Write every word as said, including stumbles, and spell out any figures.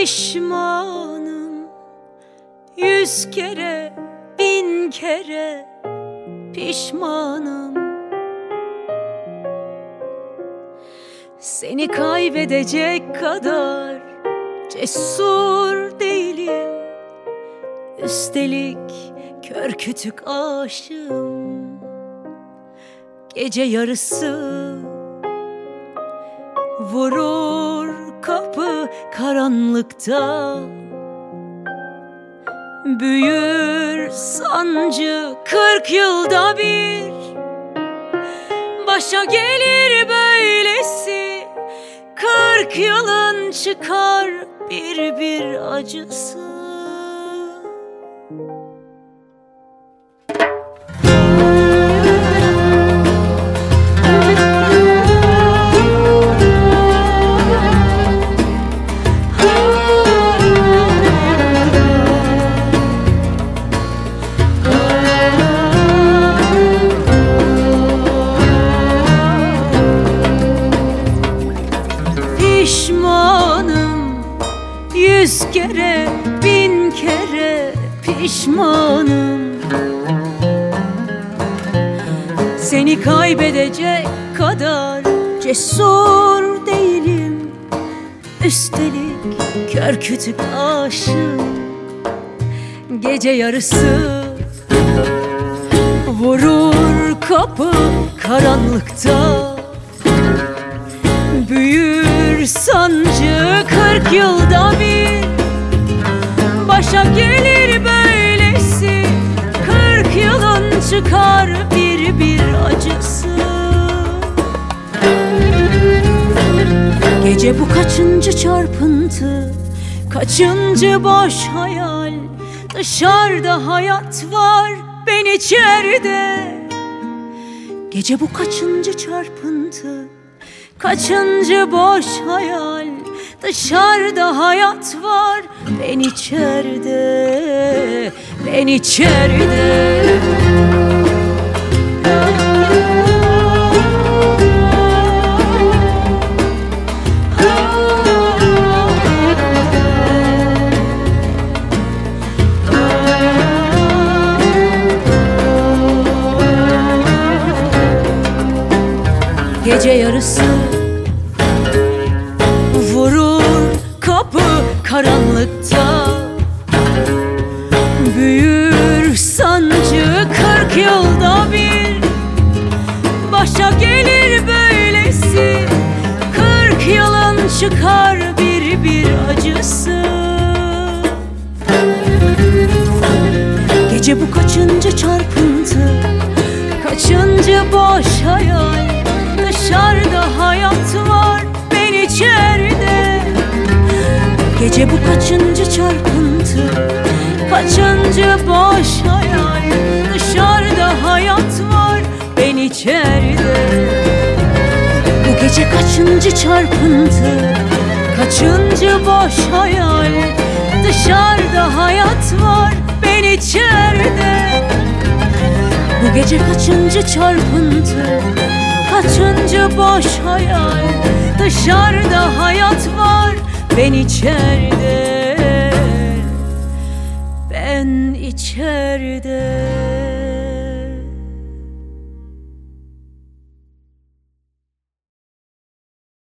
Pişmanım, yüz kere, bin kere pişmanım. Seni kaybedecek kadar cesur değilim. Üstelik kör kütük aşığım. Gece yarısı vurur kapı karanlıkta. Büyür sancı kırk yılda bir. Başa gelir böylesi, kırk yılın çıkar bir bir acısı. Pişmanım, yüz kere, bin kere pişmanım. Seni kaybedecek kadar cesur değilim. Üstelik kör kütük aşığım. Gece yarısı vurur kapı karanlıkta. Büyür sancı kırk yılda bir. Başa gelir böylesi, kırk yılın çıkar bir bir acısı. Gece bu kaçıncı çarpıntı, kaçıncı boş hayal. Dışarıda hayat var, ben içeride. Gece bu kaçıncı çarpıntı, kaçıncı boş hayal. Dışarıda hayat var, ben içeride, ben içeride. Gece yarısı vurur kapı karanlıkta. Büyür sancı kırk yılda bir. Başa gelir böylesi, kırk yılın çıkar bir bir acısı. Gece bu kaçıncı çarpıntı, kaçıncı boş hayal. Dışarıda hayat var, ben içeride. Gece bu kaçıncı çarpıntı, kaçıncı boş hayal. Dışarıda hayat var, ben içeride. Bu gece kaçıncı çarpıntı, kaçıncı boş hayal. Dışarıda hayat var, ben içeride. Bu gece kaçıncı çarpıntı, kaçıncı boş hayal. Dışarıda hayat var, ben içeride, ben içeride.